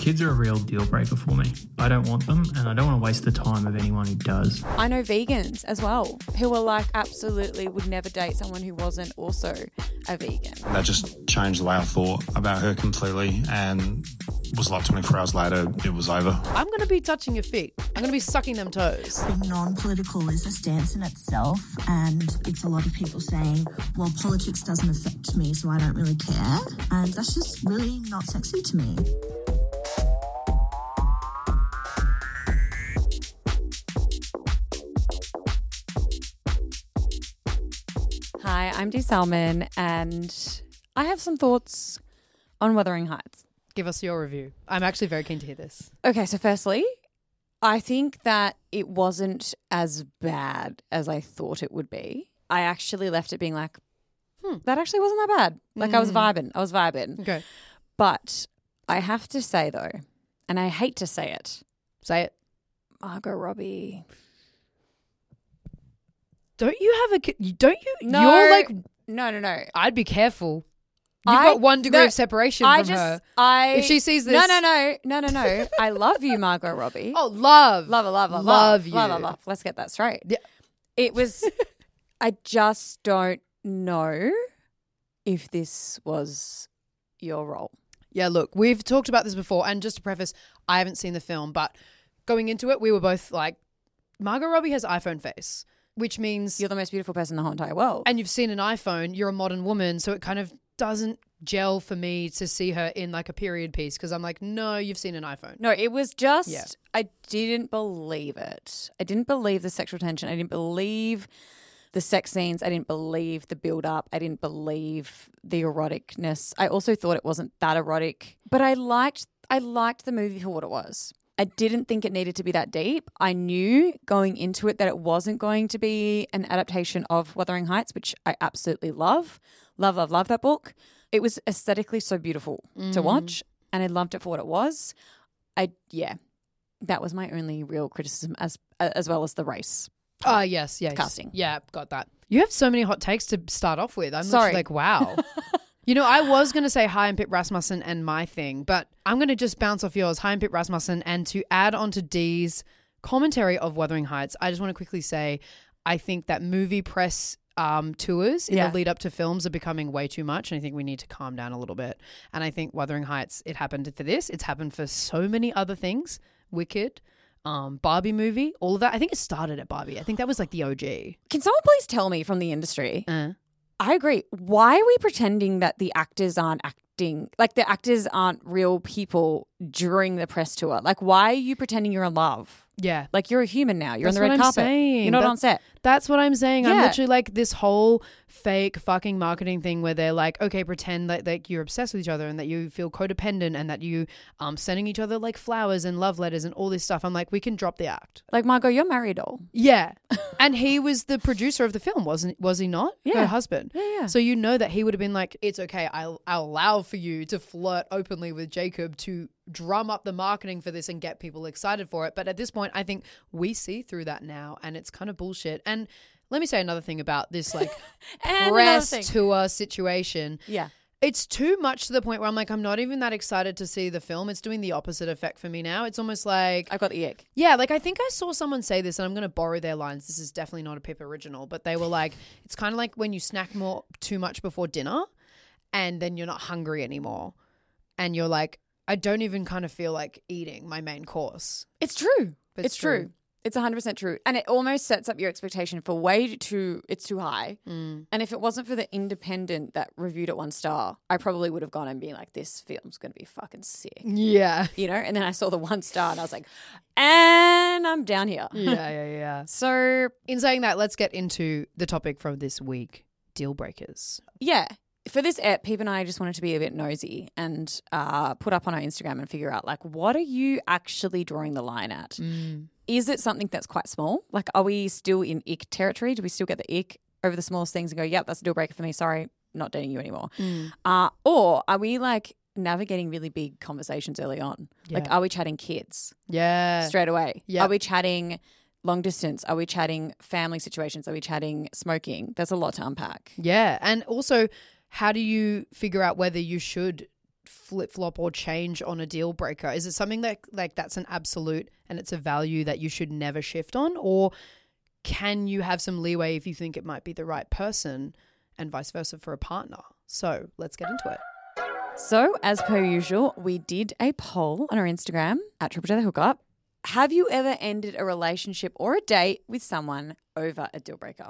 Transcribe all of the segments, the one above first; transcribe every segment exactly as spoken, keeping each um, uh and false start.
Kids are a real deal breaker for me. I don't want them, and I don't want to waste the time of anyone who does. I know vegans as well who are like absolutely would never date someone who wasn't also a vegan. That just changed the way I thought about her completely, and was like twenty-four hours later, it was over. I'm going to be touching your feet. I'm going to be sucking them toes. Being non-political is a stance in itself, and it's a lot of people saying, well, politics doesn't affect me, so I don't really care. And that's just really not sexy to me. Hi, I'm Dee Salmon, and I have some thoughts on Wuthering Heights. Give us your review. I'm actually very keen to hear this. Okay, so firstly, I think that it wasn't as bad as I thought it would be. I actually left it being like, hmm, that actually wasn't that bad. Like mm. I was vibing. I was vibing. Okay. But I have to say though, and I hate to say it. Say it. Margot Robbie. Don't you have a, don't you, No, you're like, no, no, no. I'd be careful. You've I, got one degree no, of separation I from just, her. I, If she sees this. No, no, no, no, no, no. I love you, Margot Robbie. Oh, love. Love, love, love, love. Love you. Love, love, love. Let's get that straight. Yeah. It was, I just don't know if this was your role. Yeah, look, we've talked about this before, and just to preface, I haven't seen the film, but going into it, we were both like, Margot Robbie has iPhone face, which means... You're the most beautiful person in the whole entire world. And you've seen an iPhone, you're a modern woman, so it kind of doesn't gel for me to see her in like a period piece because I'm like, no, you've seen an iPhone. No, it was just, Yeah. I didn't believe it. I didn't believe the sexual tension. I didn't believe the sex scenes. I didn't believe the build up. I didn't believe the eroticness. I also thought it wasn't that erotic, but I liked, I liked the movie for what it was. I didn't think it needed to be that deep. I knew going into it that it wasn't going to be an adaptation of Wuthering Heights, which I absolutely love. Love, love, love that book. It was aesthetically so beautiful mm. to watch, and I loved it for what it was. I yeah, that was my only real criticism, as as well as the race. Oh, uh, yes, yes. Casting. Yeah, got that. You have so many hot takes to start off with. I'm Sorry. like, wow. You know, I was going to say Chaim Pip Rasmussen and my thing, but I'm going to just bounce off yours, Chaim Pip Rasmussen, and to add on to Dee's commentary of Wuthering Heights, I just want to quickly say I think that movie press um, tours in yeah. the lead up to films are becoming way too much, and I think we need to calm down a little bit. And I think Wuthering Heights, it happened for this. It's happened for so many other things. Wicked, um, Barbie movie, all of that. I think it started at Barbie. I think that was like the O G. Can someone please tell me from the industry? Uh. I agree. Why are we pretending that the actors aren't acting, like the actors aren't real people during the press tour? Like, why are you pretending you're in love? Yeah. Like, you're a human now. You're That's on the red what I'm carpet. saying. You're not That's, on set. That's what I'm saying. I'm Yeah. literally like this whole fake fucking marketing thing where they're like, okay, pretend that like you're obsessed with each other and that you feel codependent and that you um sending each other like flowers and love letters and all this stuff. I'm like, we can drop the act. Like, Margot, you're married all. Yeah. And he was the producer of the film, wasn't was he not? Yeah. Her husband. Yeah, yeah. So you know that he would have been like, it's okay. I'll, I'll allow for you to flirt openly with Jacob to drum up the marketing for this and get people excited for it. But at this point, I think we see through that now and it's kind of bullshit. And let me say another thing about this like press tour situation. Yeah. It's too much to the point where I'm like, I'm not even that excited to see the film. It's doing the opposite effect for me now. It's almost like... I've got the ick. Yeah, like I think I saw someone say this, and I'm going to borrow their lines. This is definitely not a Pip original, but they were like, it's kind of like when you snack more too much before dinner and then you're not hungry anymore. And you're like, I don't even kind of feel like eating my main course. It's true. But it's it's true. true. It's one hundred percent true. And it almost sets up your expectation for way too, it's too high. Mm. And if it wasn't for the independent that reviewed it one star, I probably would have gone and been like, this film's going to be fucking sick. Yeah. You know? And then I saw the one star and I was like, and I'm down here. Yeah, yeah, yeah. So in saying that, let's get into the topic from this week, deal breakers. Yeah. For this ep, Pip and I just wanted to be a bit nosy and uh, put up on our Instagram and figure out, like, what are you actually drawing the line at? Mm. Is it something that's quite small? Like, are we still in ick territory? Do we still get the ick over the smallest things and go, yep, that's a deal breaker for me. Sorry, not dating you anymore. Mm. Uh, or are we, like, navigating really big conversations early on? Yeah. Like, are we chatting kids Yeah. straight away? Yeah. Are we chatting long distance? Are we chatting family situations? Are we chatting smoking? There's a lot to unpack. Yeah. And also, how do you figure out whether you should flip flop or change on a deal breaker? Is it something that like that's an absolute and it's a value that you should never shift on, or can you have some leeway if you think it might be the right person, and vice versa for a partner? So let's get into it. So, as per usual, we did a poll on our Instagram at Triple J The Hookup. Have you ever ended a relationship or a date with someone over a deal breaker?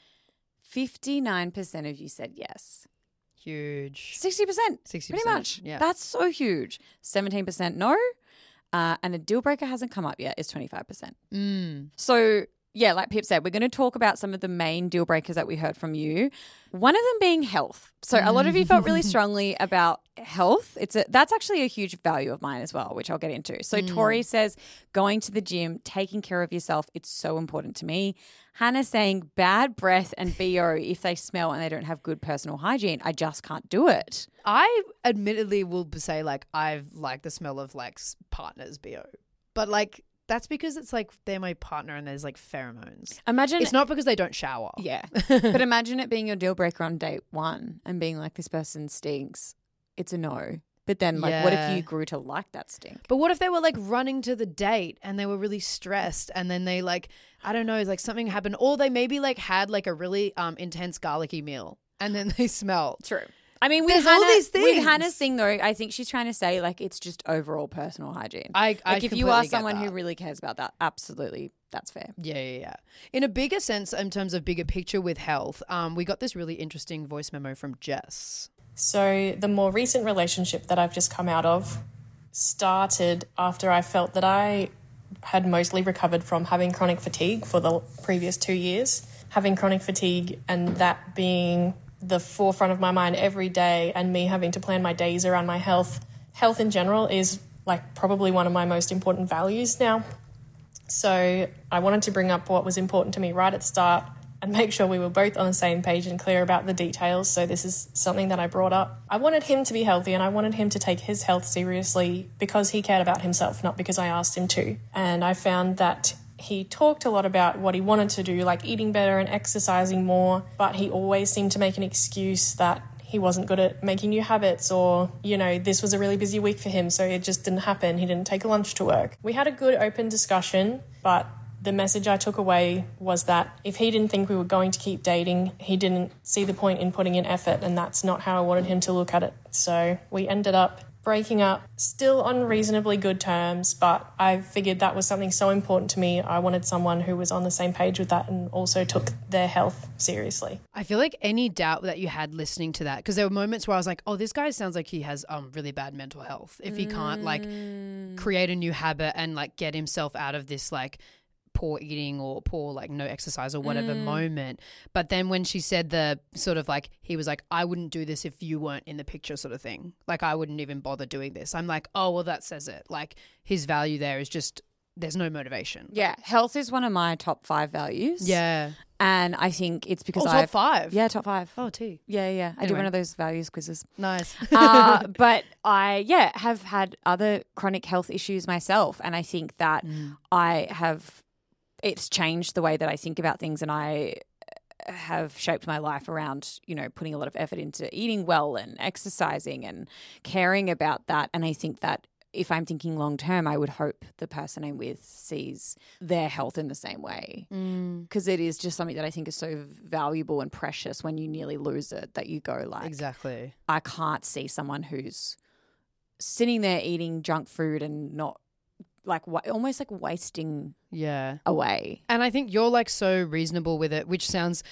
fifty-nine percent of you said yes. Huge. sixty percent. sixty Pretty percent, much. yeah. That's so huge. seventeen percent no. Uh, and a deal breaker hasn't come up yet is twenty-five percent. Mm. So, yeah, like Pip said, we're going to talk about some of the main deal breakers that we heard from you. One of them being health. So a lot of you felt really strongly about health. It's a, that's actually a huge value of mine as well, which I'll get into. So mm. Tori says, going to the gym, taking care of yourself, it's so important to me. Hannah saying bad breath and B O if they smell and they don't have good personal hygiene. I just can't do it. I admittedly will say like I've liked the smell of like partners B O, but like that's because it's like they're my partner and there's like pheromones. Imagine it's not because they don't shower. Yeah. But imagine it being your deal breaker on date one and being like, this person stinks. It's a no. But then like Yeah. what if you grew to like that stink? But what if they were like running to the date and they were really stressed and then they like, I don't know, like something happened, or they maybe like had like a really um intense garlicky meal and then they smell. True. I mean, with There's all Hannah, these things. with Hannah's thing though, I think she's trying to say like it's just overall personal hygiene. I, I like if you completely are get someone that. who really cares about that, absolutely, that's fair. Yeah, yeah, yeah. In a bigger sense, in terms of bigger picture with health, um, we got this really interesting voice memo from Jess. So the more recent relationship that I've just come out of started after I felt that I had mostly recovered from having chronic fatigue for the previous two years. Having chronic fatigue and that being the forefront of my mind every day, and me having to plan my days around my health. Health in general is like probably one of my most important values now. So I wanted to bring up what was important to me right at the start and make sure we were both on the same page and clear about the details. So this is something that I brought up. I wanted him to be healthy and I wanted him to take his health seriously because he cared about himself, not because I asked him to. And I found that he talked a lot about what he wanted to do, like eating better and exercising more, but he always seemed to make an excuse that he wasn't good at making new habits, or, you know, this was a really busy week for him, so it just didn't happen. He didn't take a lunch to work. We had a good open discussion, but the message I took away was that if he didn't think we were going to keep dating, he didn't see the point in putting in effort, and that's not how I wanted him to look at it. So we ended up breaking up, still on reasonably good terms, but I figured that was something so important to me. I wanted someone who was on the same page with that and also took their health seriously. I feel like any doubt that you had listening to that, because there were moments where I was like, oh, this guy sounds like he has um really bad mental health if he can't like create a new habit and like get himself out of this like poor eating or poor like no exercise or whatever mm. moment. But then when she said the sort of like, he was like, I wouldn't do this if you weren't in the picture sort of thing. Like I wouldn't even bother doing this. I'm like, oh, well, that says it. Like his value there is just, there's no motivation. Yeah. Health is one of my top five values. Yeah. And I think it's because oh, I've... top five? Yeah, top five. Oh, T. Yeah, yeah. I Anyway. did one of those values quizzes. Nice. uh, but I, yeah, have had other chronic health issues myself. And I think that mm. I have... It's changed the way that I think about things, and I have shaped my life around, you know, putting a lot of effort into eating well and exercising and caring about that. And I think that if I'm thinking long term, I would hope the person I'm with sees their health in the same way, because mm. it is just something that I think is so valuable and precious when you nearly lose it, that you go like, exactly, I can't see someone who's sitting there eating junk food and not like wa- almost like wasting yeah away. And I think you're like so reasonable with it, which sounds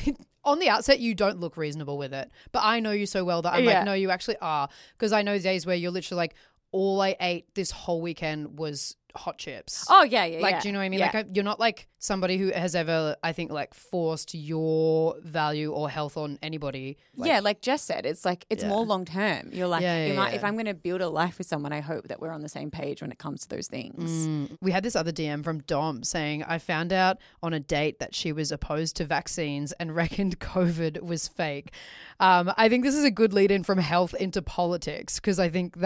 on the outset you don't look reasonable with it, but I know you so well that I'm yeah. like, no, you actually are, because I know days where you're literally like, all I ate this whole weekend was hot chips. Oh yeah, yeah. Like, yeah. do you know what I mean? Yeah. Like, I, you're not like somebody who has ever, I think, like forced your value or health on anybody. Like, yeah, like Jess said, it's like it's Yeah. more long term. You're like, Yeah, yeah, am I- yeah. if I'm going to build a life with someone, I hope that we're on the same page when it comes to those things. Mm. We had this other D M from Dom saying, I found out on a date that she was opposed to vaccines and reckoned COVID was fake. Um, I think this is a good lead in from health into politics, because I think that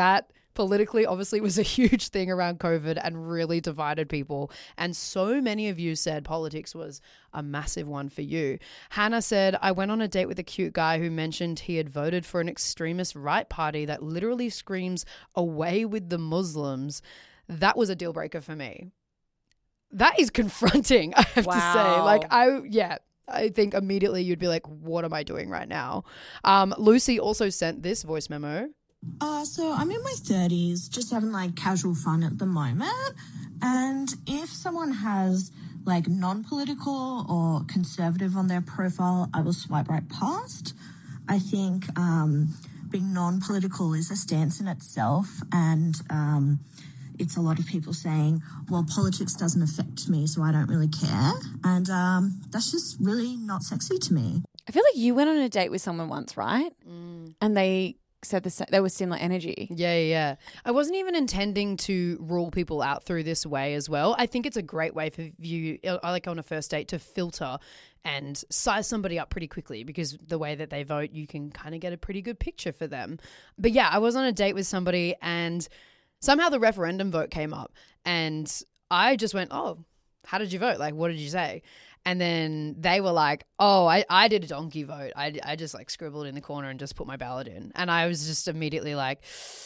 politically, obviously, was a huge thing around COVID and really divided people. And so many of you said politics was a massive one for you. Hannah said, I went on a date with a cute guy who mentioned he had voted for an extremist right party that literally screams away with the Muslims. That was a deal breaker for me. That is confronting, I have Wow. to say. Like, I, yeah. I think immediately you'd be like, what am I doing right now? Um, Lucy also sent this voice memo. Uh, so I'm in my thirties, just having like casual fun at the moment. And if someone has like non-political or conservative on their profile, I will swipe right past. I think um, being non-political is a stance in itself, and um, it's a lot of people saying, well, politics doesn't affect me, so I don't really care. And um, that's just really not sexy to me. I feel like you went on a date with someone once, right? Mm. And they said the sa- they were similar energy. Yeah, yeah. I wasn't even intending to rule people out through this way as well. I think it's a great way for you, like on a first date, to filter and size somebody up pretty quickly, because the way that they vote, you can kind of get a pretty good picture for them. But yeah, I was on a date with somebody and somehow the referendum vote came up and I just went, oh, how did you vote? Like, what did you say? And then they were like, oh, I, I did a donkey vote. I, I just like scribbled in the corner and just put my ballot in. And I was just immediately like,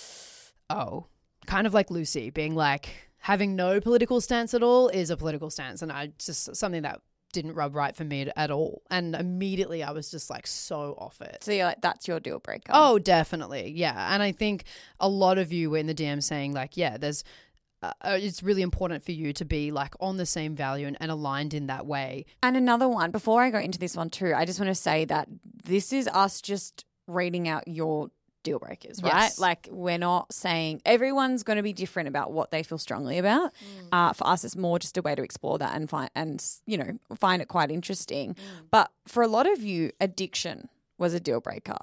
oh, kind of like Lucy being like, having no political stance at all is a political stance. And I just, something that didn't rub right for me at all. And immediately I was just like so off it. So you're like, that's your deal breaker. Oh, definitely. Yeah. And I think a lot of you were in the D M saying like, yeah, there's, Uh, it's really important for you to be like on the same value and, and aligned in that way. And another one, before I go into this one too, I just want to say that this is us just reading out your deal breakers, right? Yes. Like, we're not saying everyone's going to be different about what they feel strongly about. Mm. Uh, for us, it's more just a way to explore that and find, and you know, find it quite interesting. Mm. But for a lot of you, addiction was a deal breaker.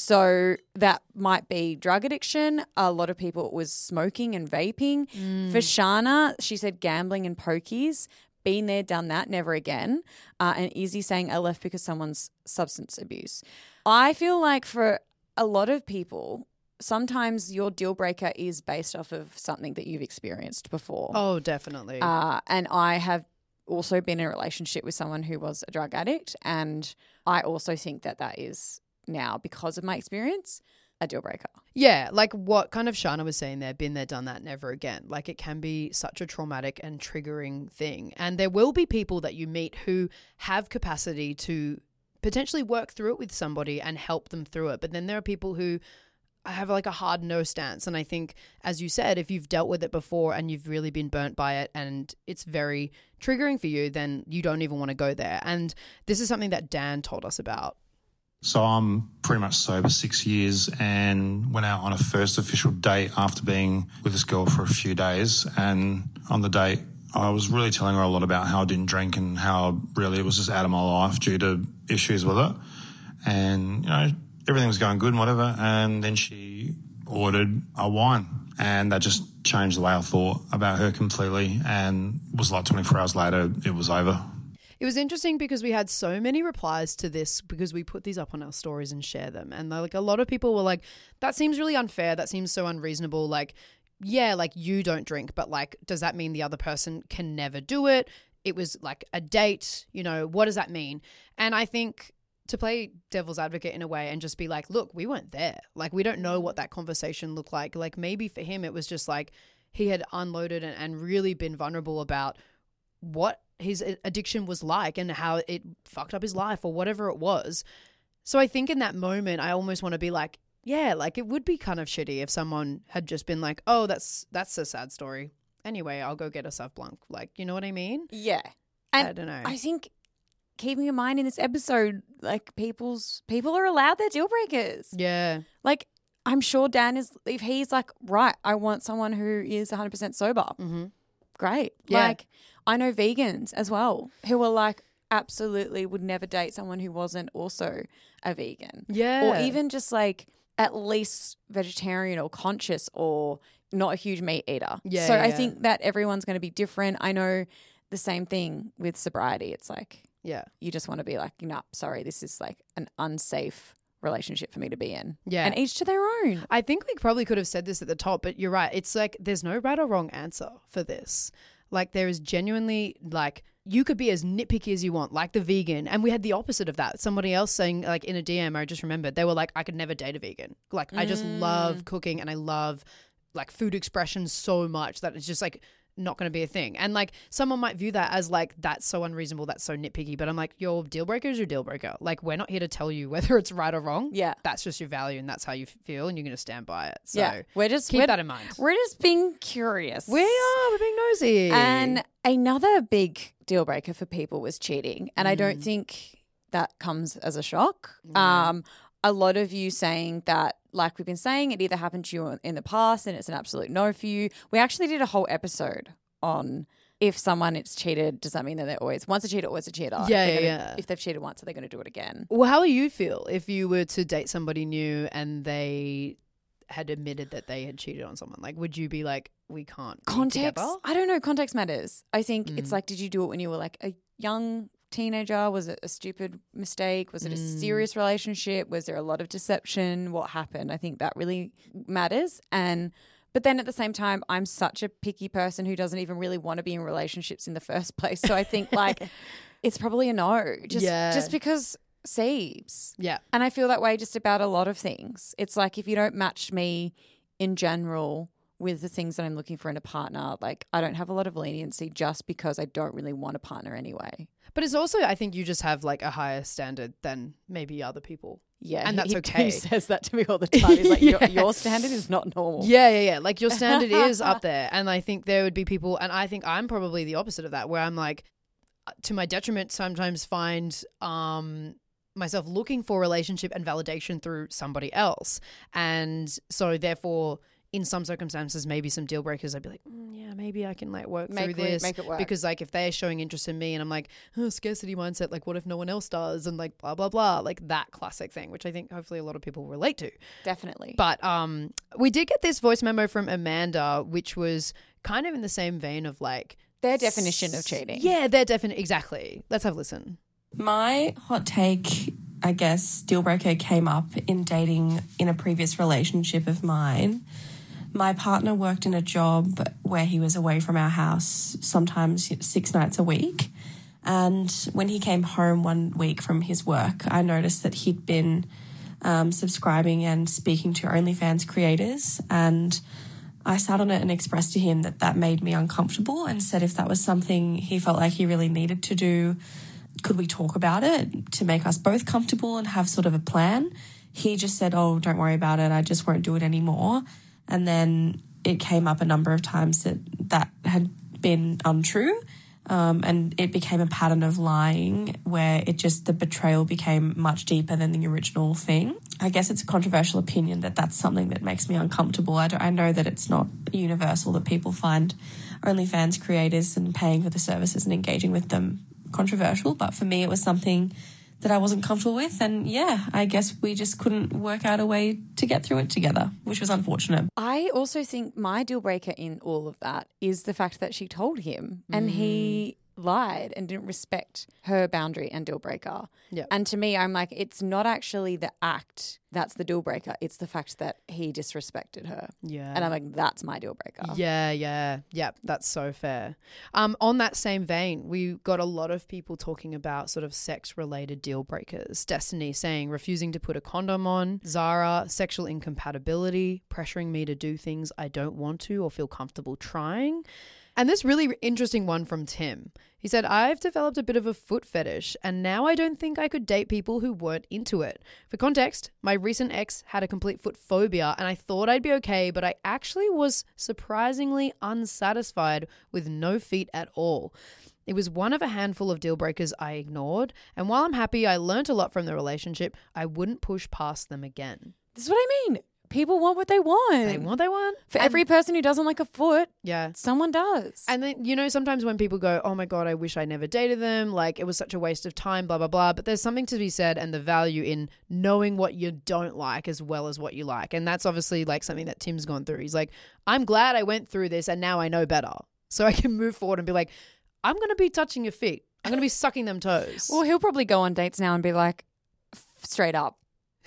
So that might be drug addiction. A lot of people, it was smoking and vaping. Mm. For Shana, she said gambling and pokies. Been there, done that, never again. Uh, and Izzy saying I left because someone's substance abuse. I feel like for a lot of people, sometimes your deal breaker is based off of something that you've experienced before. Oh, definitely. Uh, and I have also been in a relationship with someone who was a drug addict, and I also think that that is now, because of my experience, a deal breaker. Yeah, like what kind of Shana was saying there, been there, done that, never again. Like, it can be such a traumatic and triggering thing. And there will be people that you meet who have capacity to potentially work through it with somebody and help them through it. But then there are people who have like a hard no stance. And I think, as you said, if you've dealt with it before and you've really been burnt by it and it's very triggering for you, then you don't even want to go there. And this is something that Dan told us about. So I'm pretty much sober six years and went out on a first official date after being with this girl for a few days. And on the date, I was really telling her a lot about how I didn't drink and how really it was just out of my life due to issues with it. And, you know, everything was going good and whatever. And then she ordered a wine, and that just changed the way I thought about her completely. And it was like twenty-four hours later, it was over. It was interesting because we had so many replies to this because we put these up on our stories and share them. And like a lot of people were like, that seems really unfair. That seems so unreasonable. Like, yeah, like you don't drink, but like, does that mean the other person can never do it? It was like a date, you know, what does that mean? And I think to play devil's advocate in a way and just be like, look, we weren't there. Like, we don't know what that conversation looked like. Like, maybe for him, it was just like he had unloaded and, and really been vulnerable about what his addiction was like and how it fucked up his life or whatever it was. So I think in that moment, I almost want to be like, yeah, like it would be kind of shitty if someone had just been like, oh, that's that's a sad story. Anyway, I'll go get a Sauv Blanc. Like, you know what I mean? Yeah. And I don't know. I think keeping in mind in this episode, like people's people are allowed their deal breakers. Yeah. Like, I'm sure Dan is, if he's like, right, I want someone who is one hundred percent sober. Mm-hmm. Great. Yeah. Like, I know vegans as well who are like, absolutely would never date someone who wasn't also a vegan. Yeah. Or even just like at least vegetarian or conscious or not a huge meat eater. Yeah, so yeah. I think that everyone's going to be different. I know the same thing with sobriety. It's like, Yeah. you just want to be like, no, sorry, this is like an unsafe relationship for me to be in. Yeah. And each to their own. I think we probably could have said this at the top, but you're right. It's like there's no right or wrong answer for this. Like there is genuinely like you could be as nitpicky as you want, like the vegan. And we had the opposite of that. Somebody else saying like in a D M, I just remembered, they were like, I could never date a vegan. Like mm. I just love cooking and I love like food expressions so much that it's just like not going to be a thing. And like someone might view that as like that's so unreasonable, that's so nitpicky, but I'm like your deal breaker is your deal breaker. Like we're not here to tell you whether it's right or wrong. Yeah, that's just your value and that's how you feel and you're going to stand by it. So yeah, we're just keep we're, that in mind. We're just being curious. We are we're being nosy. And another big deal breaker for people was cheating, and mm. I don't think that comes as a shock. Mm. Um, a lot of you saying that, like we've been saying, it either happened to you in the past and it's an absolute no for you. We actually did a whole episode on if someone is cheated, does that mean that they're always, once a cheater, always a cheater? Yeah, if yeah, gonna, yeah. If they've cheated once, are they going to do it again? Well, how do you feel if you were to date somebody new and they had admitted that they had cheated on someone? Like, would you be like, we can't be Context? together? I don't know. Context matters. I think Mm. it's like, did you do it when you were like a young teenager? Was it a stupid mistake? Was it a Mm. serious relationship? Was there a lot of deception? What happened? I think that really matters. And but then at the same time, I'm such a picky person who doesn't even really want to be in relationships in the first place. So I think like it's probably a no. Just Yeah. just because Siebes. Yeah. And I feel that way just about a lot of things. It's like if you don't match me in general with the things that I'm looking for in a partner, like I don't have a lot of leniency just because I don't really want a partner anyway. But it's also, I think you just have like a higher standard than maybe other people. Yeah. And that's he, okay. He says that to me all the time. He's like, Yeah. your, your standard is not normal. Yeah, yeah, yeah. Like your standard is up there. And I think there would be people, and I think I'm probably the opposite of that, where I'm like, to my detriment, sometimes find um, myself looking for relationship and validation through somebody else. And so therefore, in some circumstances, maybe some deal breakers, I'd be like, mm, yeah, maybe I can like work Make through it- this. make it work. Because like if they're showing interest in me and I'm like, oh, scarcity mindset, like what if no one else does? And like blah, blah, blah, like that classic thing, which I think hopefully a lot of people relate to. Definitely. But um, we did get this voice memo from Amanda, which was kind of in the same vein of like Their definition of cheating. Yeah, their definition. Exactly. Let's have a listen. My hot take, I guess, deal breaker came up in dating in a previous relationship of mine. My partner worked in a job where he was away from our house sometimes six nights a week. And when he came home one week from his work, I noticed that he'd been um, subscribing and speaking to OnlyFans creators. And I sat on it and expressed to him that that made me uncomfortable and said if that was something he felt like he really needed to do, could we talk about it to make us both comfortable and have sort of a plan? He just said, oh, don't worry about it. I just won't do it anymore. And then it came up a number of times that that had been untrue. Um, and it became a pattern of lying where it just, the betrayal became much deeper than the original thing. I guess it's a controversial opinion that that's something that makes me uncomfortable. I, don't, I know that it's not universal, that people find OnlyFans creators and paying for the services and engaging with them controversial. But for me, it was something that I wasn't comfortable with. And yeah, I guess we just couldn't work out a way to get through it together, which was unfortunate. I also think my deal breaker in all of that is the fact that she told him and he lied and didn't respect her boundary and deal breaker. Yeah. And to me, I'm like, it's not actually the act that's the deal breaker. It's the fact that he disrespected her. Yeah. And I'm like, that's my deal breaker. Yeah, yeah, yeah. That's so fair. Um, on that same vein, we got a lot of people talking about sort of sex-related deal breakers. Destiny saying refusing to put a condom on. Zara, sexual incompatibility, pressuring me to do things I don't want to or feel comfortable trying. And this really interesting one from Tim. He said, I've developed a bit of a foot fetish and now I don't think I could date people who weren't into it. For context, my recent ex had a complete foot phobia and I thought I'd be okay, but I actually was surprisingly unsatisfied with no feet at all. It was one of a handful of deal breakers I ignored, and while I'm happy I learnt a lot from the relationship, I wouldn't push past them again. This is what I mean. People want what they want. They want what they want. For And- every person who doesn't like a foot, Yeah. someone does. And then, you know, sometimes when people go, oh my God, I wish I never dated them, like it was such a waste of time, blah, blah, blah. But there's something to be said and the value in knowing what you don't like as well as what you like. And that's obviously like something that Tim's gone through. He's like, I'm glad I went through this and now I know better. So I can move forward and be like, I'm going to be touching your feet. I'm going to be sucking them toes. Well, he'll probably go on dates now and be like, f- straight up,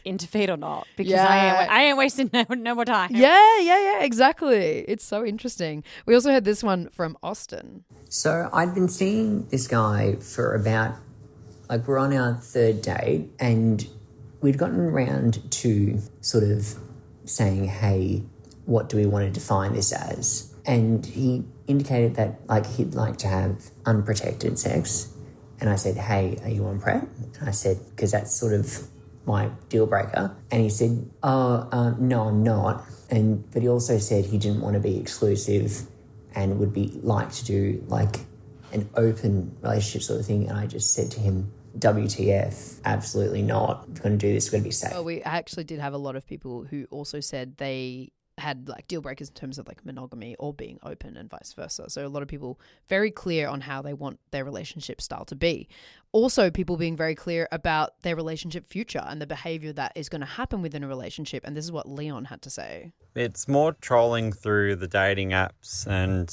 interfere or not because Yeah. I ain't, I ain't wasting no, no more time. Yeah, yeah, yeah, exactly. It's so interesting. We also had this one from Austin. So I'd been seeing this guy for about, like, we're on our third date, and we'd gotten around to sort of saying, hey, what do we want to define this as? And he indicated that, like, he'd like to have unprotected sex. And I said, hey, are you on PrEP? And I said, because that's sort of my deal breaker. And he said, oh, uh, no, I'm not. And but he also said he didn't want to be exclusive and would be like to do, like, an open relationship sort of thing. And I just said to him, W T F, absolutely not. We're going to do this, we're going to be safe. Well, we actually did have a lot of people who also said they had like deal breakers in terms of like monogamy or being open and vice versa. So a lot of people very clear on how they want their relationship style to be. Also, people being very clear about their relationship future and the behavior that is going to happen within a relationship. And this is what Leon had to say. It's more trolling through the dating apps and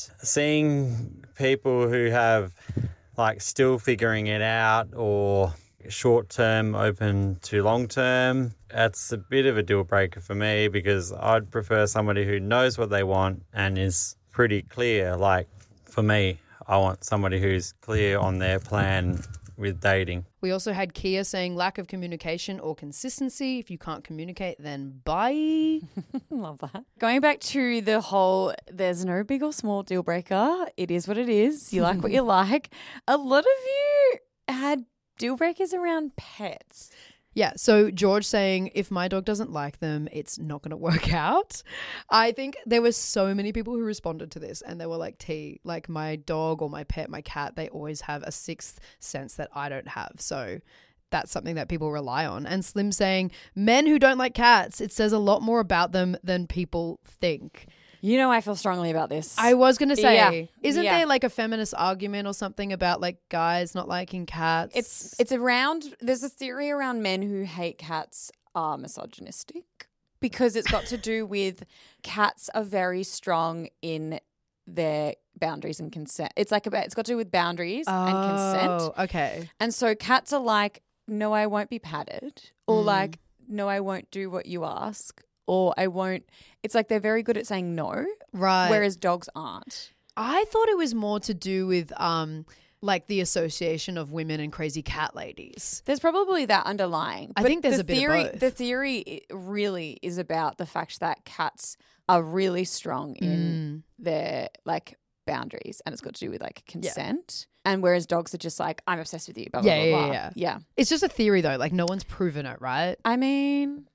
seeing people who have like still figuring it out or short term open to long term. That's a bit of a deal breaker for me because I'd prefer somebody who knows what they want and is pretty clear. Like for me, I want somebody who's clear on their plan with dating. We also had Kia saying lack of communication or consistency. If you can't communicate, then bye. Love that. Going back to the whole, there's no big or small deal breaker. It is what it is. You like what you like. A lot of you had deal breakers around pets. Yeah, so George saying, if my dog doesn't like them, it's not going to work out. I think there were so many people who responded to this and they were like, T, like my dog or my pet, my cat, they always have a sixth sense that I don't have. So that's something that people rely on. And Slim saying, men who don't like cats, it says a lot more about them than people think. You know I feel strongly about this. I was going to say, Yeah. isn't Yeah. there like a feminist argument or something about like guys not liking cats? It's it's around, there's a theory around men who hate cats are misogynistic because it's got to do with cats are very strong in their boundaries and consent. It's like about, it's got to do with boundaries and consent. Oh, okay. And so cats are like, no, I won't be patted, or Mm. like, no, I won't do what you ask, or I won't. It's like they're very good at saying no, Right. whereas dogs aren't. I thought it was more to do with um like the association of women and crazy cat ladies. There's probably that underlying. I but think there's the a bit of theory, both. The theory really is about the fact that cats are really strong in their like boundaries, and it's got to do with like consent. And whereas dogs are just like, I'm obsessed with you, blah, blah, Yeah, blah, yeah, blah. yeah. Yeah. It's just a theory though, like no one's proven it, right? I mean,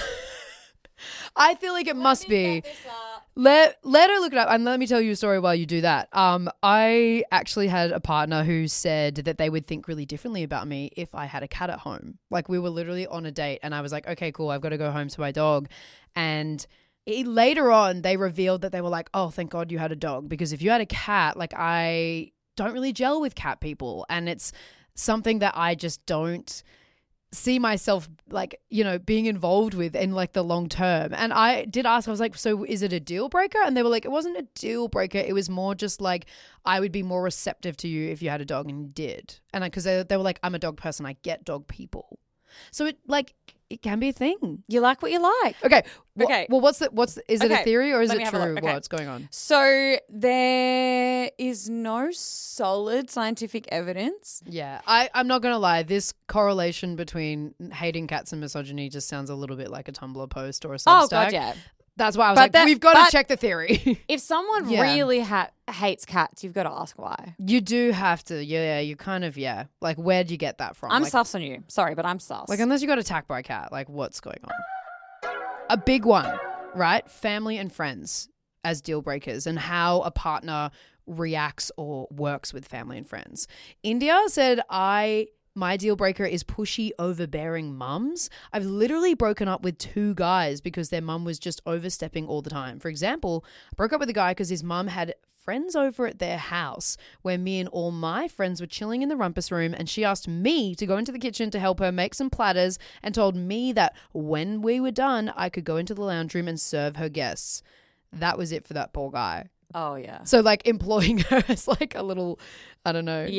I feel like it must be. Let let her look it up, and let me tell you a story while you do that. Um, I actually had a partner who said that they would think really differently about me if I had a cat at home. Like we were literally on a date, and I was like, "Okay, cool, I've got to go home to my dog." And it, later on, they revealed that they were like, "Oh, thank God you had a dog, because if you had a cat, like I don't really gel with cat people, and it's something that I just don't see myself like, you know, being involved with in like the long term." And I did ask, I was like, so is it a deal breaker? And they were like, it wasn't a deal breaker. It was more just like, I would be more receptive to you if you had a dog, and you did. And because they, they were like, I'm a dog person, I get dog people. So it like, it can be a thing. you like what you like. Okay. wh- Okay. Well, what's the, what's, the, is it a Okay, theory or is let it me have a true? look. Okay. What's going on? So there is no solid scientific evidence. Yeah. I, I'm not going to lie. This correlation between hating cats and misogyny just sounds a little bit like a Tumblr post or a Substack. Oh, God, yeah. That's why I was But like, that- we've got but- to check the theory. If someone Yeah. really ha- hates cats, you've got to ask why. You do have to, yeah. You kind of, yeah. Like, where'd you get that from? I'm like, sus on you. Sorry, but I'm sus. like, unless you got attacked by a cat, like, what's going on? A big one, right? Family and friends as deal breakers, and how a partner reacts or works with family and friends. India said, I. My deal breaker is pushy, overbearing mums. I've literally broken up with two guys because their mum was just overstepping all the time. For example, I broke up with a guy because his mum had friends over at their house where me and all my friends were chilling in the rumpus room, and she asked me to go into the kitchen to help her make some platters and told me that when we were done, I could go into the lounge room and serve her guests. That was it for that poor guy. oh, yeah. So like employing her as like a little, I don't know. Yeah.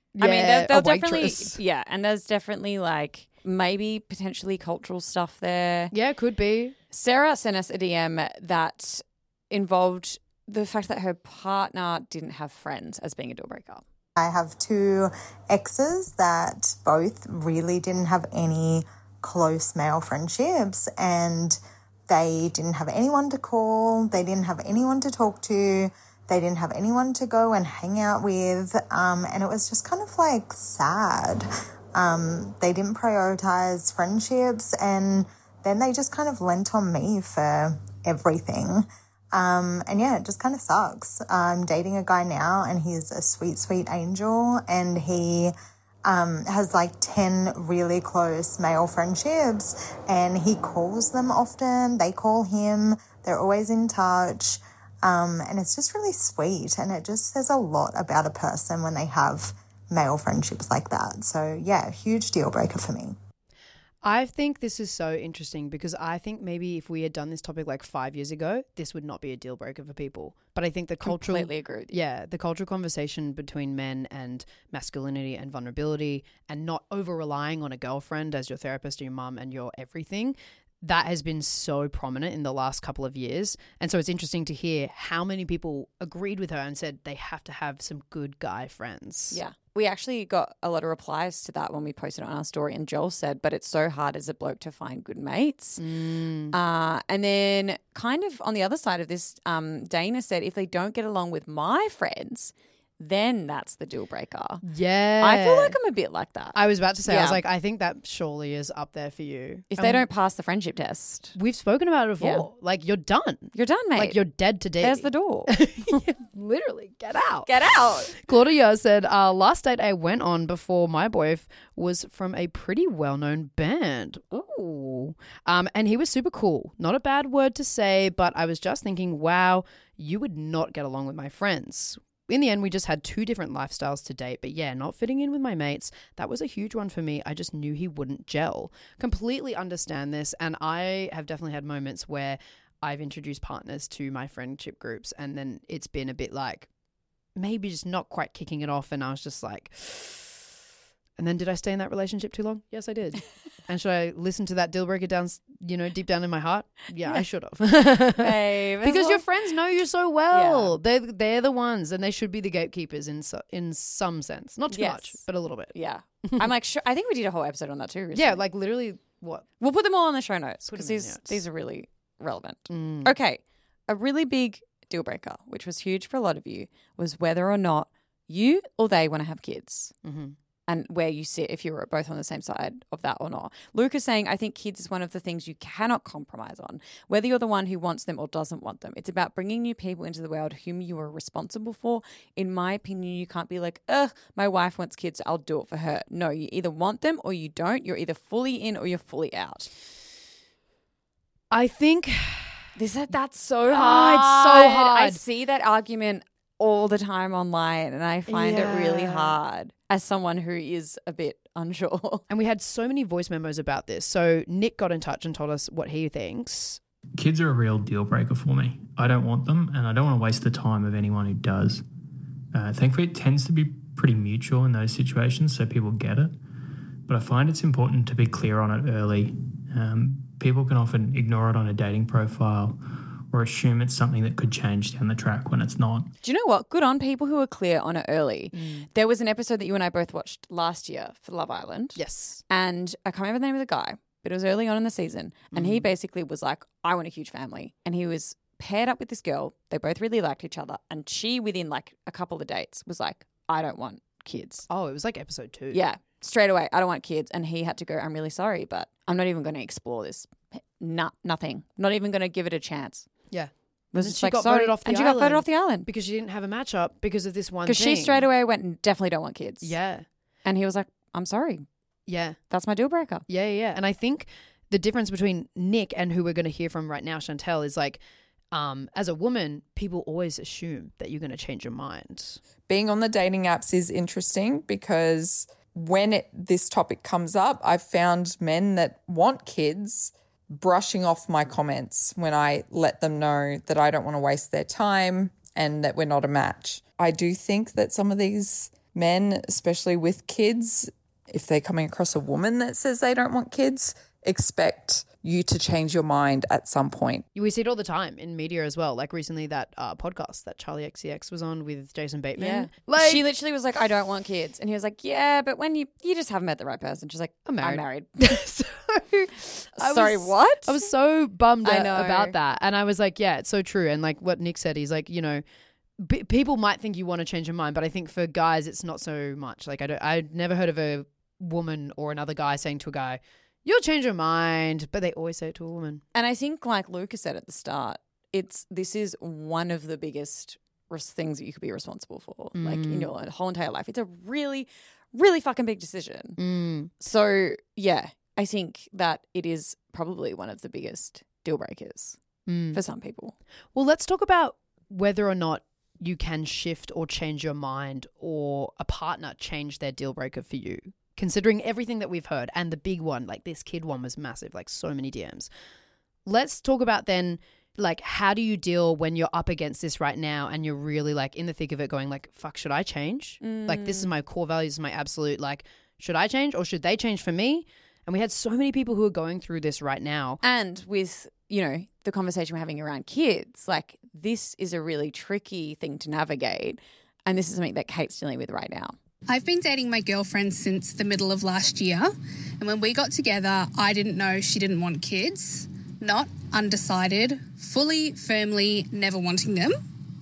I mean, Yeah, there, there'll a definitely, waitress. yeah, and there's definitely like maybe potentially cultural stuff there. Yeah, could be. Sarah sent us a D M that involved the fact that her partner didn't have friends as being a deal breaker. I have two exes that both really didn't have any close male friendships, and they didn't have anyone to call. They didn't have anyone to talk to. They didn't have anyone to go and hang out with. Um, and it was just kind of like sad. Um, they didn't prioritize friendships, and then they just kind of lent on me for everything. Um, and yeah, it just kind of sucks. I'm dating a guy now, and he's a sweet, sweet angel, and he um, has like ten really close male friendships, and he calls them often. They call him. They're always in touch. Um, and it's just really sweet, and it just says a lot about a person when they have male friendships like that. So yeah, huge deal breaker for me. I think this is so interesting because I think maybe if we had done this topic like five years ago, this would not be a deal breaker for people. But I think the cultural, Completely agree with you. yeah, the cultural conversation between men and masculinity and vulnerability, and not over relying on a girlfriend as your therapist, your mum, and your everything, that has been so prominent in the last couple of years. And so it's interesting to hear how many people agreed with her and said they have to have some good guy friends. Yeah. We actually got a lot of replies to that when we posted it on our story, and Joel said, but it's so hard as a bloke to find good mates. Mm. Uh, and then kind of on the other side of this, um, Dana said, if they don't get along with my friends, then that's the deal breaker. Yeah. I feel like I'm a bit like that. I was about to say, I was Yeah. like, I think that surely is up there for you. If And they don't pass the friendship test, We've spoken about it before. Yeah. Like, you're done. you're done, mate. Like, you're dead today. There's the door. Literally, get out. Get out. Claudia said, uh, last date I went on before my boyf was from a pretty well-known band. Ooh. Um, and he was super cool. Not a bad word to say, but I was just thinking, wow, you would not get along with my friends. In the end, we just had two different lifestyles to date. But yeah, not fitting in with my mates, that was a huge one for me. I just knew he wouldn't gel. Completely understand this. And I have definitely had moments where I've introduced partners to my friendship groups, and then it's been a bit like maybe just not quite kicking it off. And I was just like, and then did I stay in that relationship too long? Yes, I did. And should I listen to that deal breaker down, you know, deep down in my heart? Yeah, I should have. Babe, Because as your long- friends know you so well. They're, they're the ones, and they should be the gatekeepers in so, in some sense. Not too Yes. much, but a little bit. Yeah. I'm like, sure, I think we did a whole episode on that too. Recently. Yeah, like literally what? We'll put them all in the show notes Put because them in these notes. these are really relevant. Mm. Okay, a really big deal breaker, which was huge for a lot of you, was whether or not you or they want to have kids, Mm-hmm. and where you sit if you're both on the same side of that or not. Luke is saying, I think kids is one of the things you cannot compromise on, whether you're the one who wants them or doesn't want them. It's about bringing new people into the world whom you are responsible for. In my opinion, you can't be like, ugh, my wife wants kids, I'll do it for her. No, you either want them or you don't. You're either fully in or you're fully out. I think This that's so Oh, hard. it's so hard. I see that argument all the time online, and I find it really Yeah. hard as someone who is a bit unsure. And we had so many voice memos about this. So Nick got in touch and told us what he thinks. Kids are a real deal breaker for me. I don't want them, and I don't want to waste the time of anyone who does. Uh, thankfully, it tends to be pretty mutual in those situations, so people get it. But I find it's important to be clear on it early. Um, people can often ignore it on a dating profile or assume it's something that could change down the track when it's not. Do you know what? Good on people who are clear on it early. Mm. There was an episode that you and I both watched last year for Love Island. Yes. And I can't remember the name of the guy, but it was early on in the season. And Mm. he basically was like, I want a huge family. And he was paired up with this girl. They both really liked each other. And she, within like a couple of dates, was like, I don't want kids. Oh, it was like episode two. Yeah, straight away, I don't want kids. And he had to go, I'm really sorry, but I'm not even going to explore this. Nah, nothing. Not even going to give it a chance. Yeah. Was And just she like, got sorry. voted off the and she got voted island. off the island. Because she didn't have a matchup because of this one thing. Because she straight away went, definitely don't want kids. Yeah. And he was like, I'm sorry. Yeah. That's my deal breaker. Yeah, yeah, yeah. And I think the difference between Nick and who we're going to hear from right now, Chantel, is like, um, as a woman, people always assume that you're going to change your mind. Being on the dating apps is interesting because when it, this topic comes up, I've found men that want kids brushing off my comments when I let them know that I don't want to waste their time and that we're not a match. I do think that some of these men, especially with kids, if they're coming across a woman that says they don't want kids, expect you to change your mind at some point. We see it all the time in media as well. Like recently that uh, podcast that Charlie X C X was on with Jason Bateman. Yeah. Like, she literally was like, I don't want kids. And he was like, yeah, but when you you just haven't met the right person. She's like, I'm married. I'm married. so, I Sorry, was, what? I was so bummed I a- know. about that. And I was like, yeah, it's so true. And like what Nick said, he's like, you know, b- people might think you want to change your mind, but I think for guys, it's not so much. Like I don't, I've never heard of a woman or another guy saying to a guy, you'll change your mind, but they always say it to a woman. And I think, like Lucas said at the start, it's this is one of the biggest res- things that you could be responsible for, like in your whole entire life. It's a really, really fucking big decision. Mm. So yeah, I think that it is probably one of the biggest deal breakers Mm. for some people. Well, let's talk about whether or not you can shift or change your mind or a partner change their deal breaker for you. Considering everything that we've heard, and the big one, like this kid one was massive, like so many D Ms. Let's talk about then, like, how do you deal when you're up against this right now and you're really like in the thick of it going like, fuck, should I change? Mm. Like, this is my core values, my absolute, like, should I change or should they change for me? And we had so many people who are going through this right now. And with, you know, the conversation we're having around kids, like this is a really tricky thing to navigate. And this is something that Kate's dealing with right now. I've been dating my girlfriend since the middle of last year, and when we got together, I didn't know she didn't want kids. Not undecided, fully, firmly, never wanting them.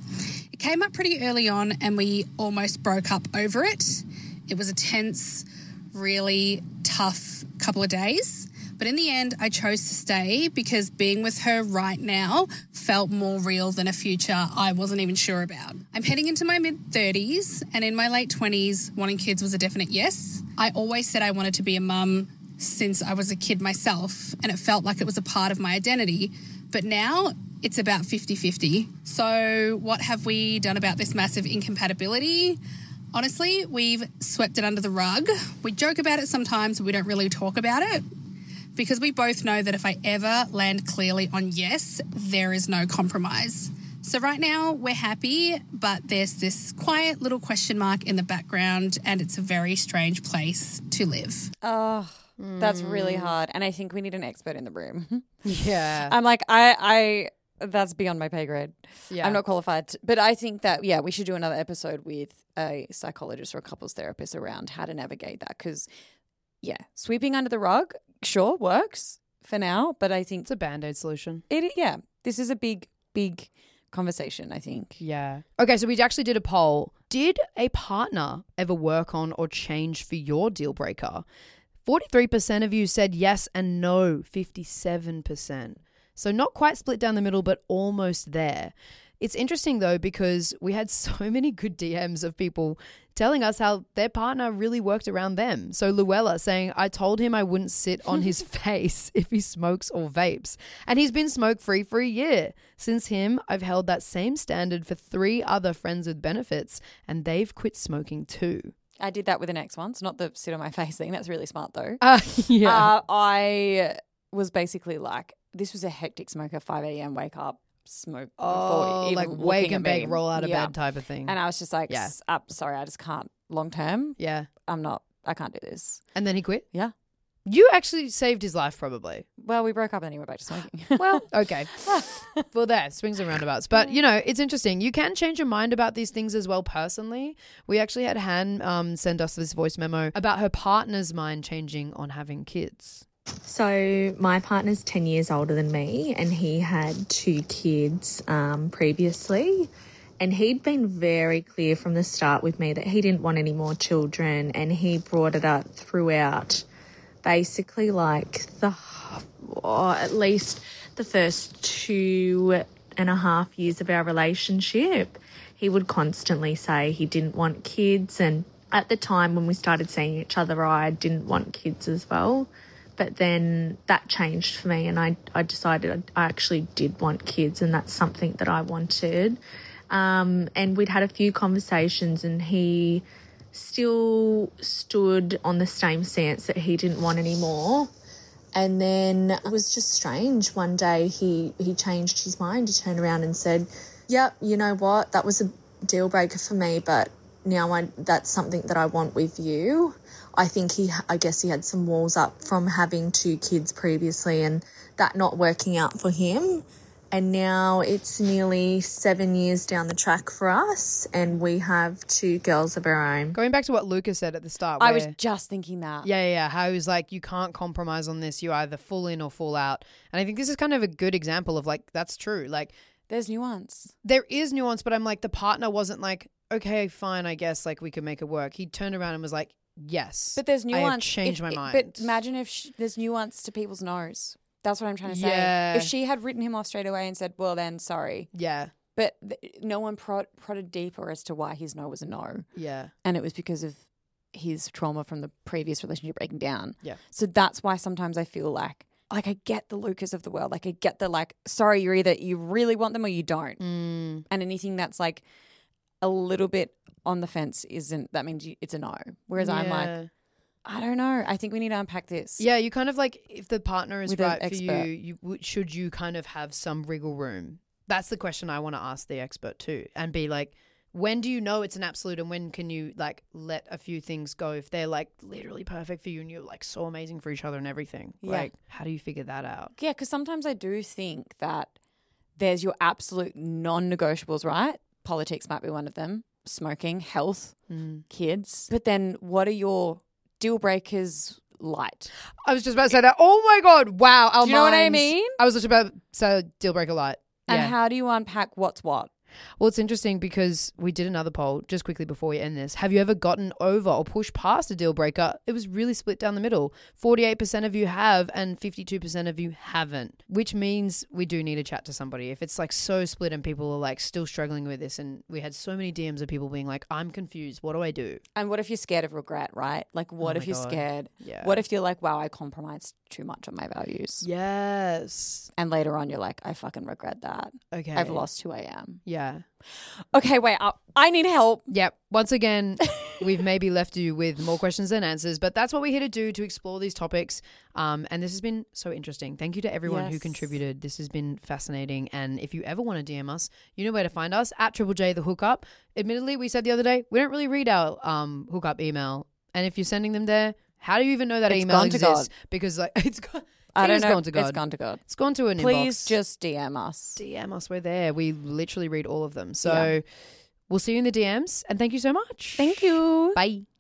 It came up pretty early on, and we almost broke up over it. It was a tense, really tough couple of days. But in the end, I chose to stay because being with her right now felt more real than a future I wasn't even sure about. I'm heading into my mid-thirties, and in my late twenties, wanting kids was a definite yes. I always said I wanted to be a mum since I was a kid myself, and it felt like it was a part of my identity. But now it's about fifty-fifty. So what have we done about this massive incompatibility? Honestly, we've swept it under the rug. We joke about it sometimes, but we don't really talk about it. Because we both know that if I ever land clearly on yes, there is no compromise. So right now we're happy, but there's this quiet little question mark in the background, and it's a very strange place to live. Oh, that's really hard. And I think we need an expert in the room. Yeah. I'm like, I, I, that's beyond my pay grade. Yeah. I'm not qualified. To, but I think that, yeah, we should do another episode with a psychologist or a couples therapist around how to navigate that. Because, yeah, sweeping under the rug, sure, works for now. But I think It's a Band-Aid solution. it, yeah, this is a big, big conversation, I think. Yeah. Okay, so we actually did a poll. Did a partner ever work on or change for your deal breaker? forty-three percent of you said yes and no, fifty-seven percent. So not quite split down the middle, but almost there. It's interesting though, because we had so many good D Ms of people telling us how their partner really worked around them. So Luella saying, I told him I wouldn't sit on his face if he smokes or vapes. And he's been smoke free for a year. Since him, I've held that same standard for three other friends with benefits, and they've quit smoking too. I did that with an ex once, not the sit on my face thing. That's really smart though. Uh, yeah. Uh, I was basically like, this was a hectic smoker, five a.m. wake up, smoke. Oh, before like even wake looking and at bake, me. roll out of Yeah. bed type of thing. And I was just like, Yeah. "S- up, sorry, I just can't long term. yeah. I'm not, I can't do this. And then he quit? Yeah. You actually saved his life probably. Well, we broke up and then he went back to smoking. Well, okay. Well, there, swings and roundabouts. But, you know, it's interesting. You can change your mind about these things as well personally. We actually had Han um, send us this voice memo about her partner's mind changing on having kids. So my partner's ten years older than me, and he had two kids um, previously. And he'd been very clear from the start with me that he didn't want any more children, and he brought it up throughout basically like the, or at least the first two and a half years of our relationship. He would constantly say he didn't want kids, and at the time when we started seeing each other, I didn't want kids as well. But then that changed for me, and I, I decided I actually did want kids, and that's something that I wanted. Um, and we'd had a few conversations, and he still stood on the same stance that he didn't want any more. And then it was just strange. One day he, he changed his mind. He turned around and said, yep, you know what, that was a deal breaker for me, but now I that's something that I want with you. I think he, I guess he had some walls up from having two kids previously and that not working out for him. And now it's nearly seven years down the track for us and we have two girls of our own. Going back to what Lucas said at the start. I where, was just thinking that. Yeah, yeah, yeah. How he's like, you can't compromise on this. You either full in or full out. And I think this is kind of a good example of like, that's true. Like, there's nuance. There is nuance, but I'm like, the partner wasn't like, okay, fine, I guess like we could make it work. He turned around and was like, yes. But there's nuance. I have changed if, my it, mind. But imagine if she, there's nuance to people's no's. That's what I'm trying to say. Yeah. If she had written him off straight away and said, well, then sorry. Yeah. But th- no one prod- prodded deeper as to why his no was a no. Yeah. And it was because of his trauma from the previous relationship breaking down. Yeah. So that's why sometimes I feel like, like I get the Lucas of the world. Like I get the like, sorry, you're either you really want them or you don't. Mm. And anything that's like a little bit on the fence isn't, that means you, it's a no. Whereas I'm like, Yeah. I don't know. I think we need to unpack this. Yeah, you kind of like, if the partner is With an right for you, expert. you w- should you kind of have some wriggle room? That's the question I want to ask the expert too, and be like, when do you know it's an absolute, and when can you like let a few things go if they're like literally perfect for you and you're like so amazing for each other and everything? Yeah. Like, how do you figure that out? Yeah, because sometimes I do think that there's your absolute non-negotiables, right? Politics might be one of them. Smoking, health, Mm. kids. But then what are your deal breakers light? I was just about to say that. Oh my God. Wow. Our Do you know what I minds- mean? I was just about to say deal breaker light. And Yeah. how do you unpack what's what? Well, it's interesting because we did another poll just quickly before we end this. Have you ever gotten over or pushed past a deal breaker? It was really split down the middle. forty-eight percent of you have and fifty-two percent of you haven't, which means we do need to chat to somebody. If it's like so split and people are like still struggling with this, and we had so many D Ms of people being like, I'm confused. What do I do? And what if you're scared of regret, right? Like what Oh if my you're God. scared? Yeah. What if you're like, wow, I compromised too much on my values? Yes. And later on you're like, I fucking regret that. Okay. I've lost who I am. Yeah. Okay, wait, I, I need help. Yep. Once again, we've maybe left you with more questions than answers, but that's what we're here to do, to explore these topics. Um, and this has been so interesting. Thank you to everyone who Yes. contributed. This has been fascinating. And if you ever want to D M us, you know where to find us, at Triple J the Hookup. Admittedly, we said the other day, we don't really read our um, hookup email. And if you're sending them there, how do you even know that It's email gone to exists? God. Because like it's gone. I It don't is know. gone to God. It's gone to God. It's gone to an Please inbox. just D M us. D M us. We're there. We literally read all of them. So Yeah. we'll see you in the D Ms. And thank you so much. Thank you. Bye.